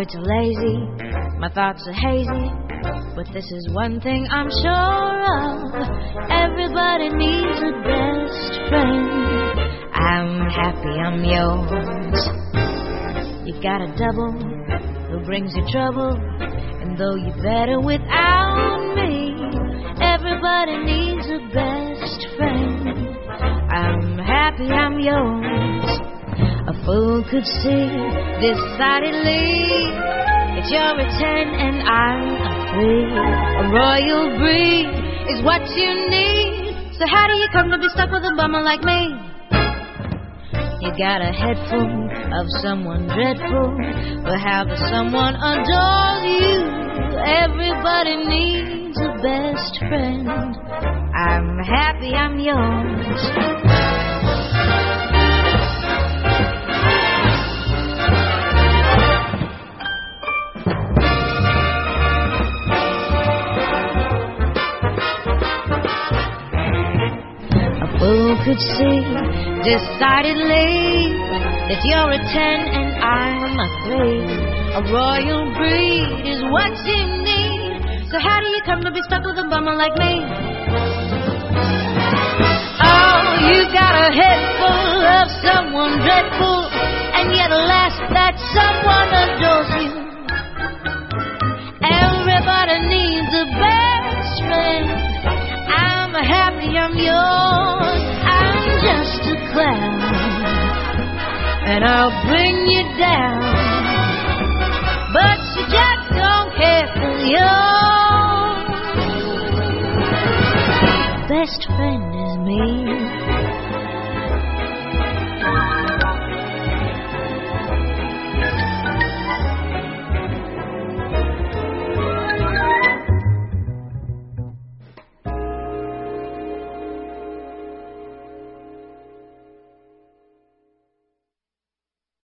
little lazy, my thoughts are hazy, but this is one thing I'm sure of. Everybody needs a best friend. I'm happy I'm yours. You got a double who brings you trouble, and though you're better without me, everybody needs a best friend. I'm happy I'm yours. A fool could see decidedly that you're a 10 and I'm a 3. A royal breed is what you need. So how do you come to be stuck with a bummer like me? You got a head full of someone dreadful, but how does someone adore you? Everybody needs a best friend. I'm happy I'm yours. Who could see decidedly that you're a 10 and I'm a 3? A royal breed is what you need. So how do you come to be stuck with a bummer like me? Oh, you got a head full of someone dreadful, and yet alas, that someone adores you. Everybody needs a best friend. I'm happy I'm yours. I'm just a clown, and I'll bring you down, but you just don't care for your best friend is me.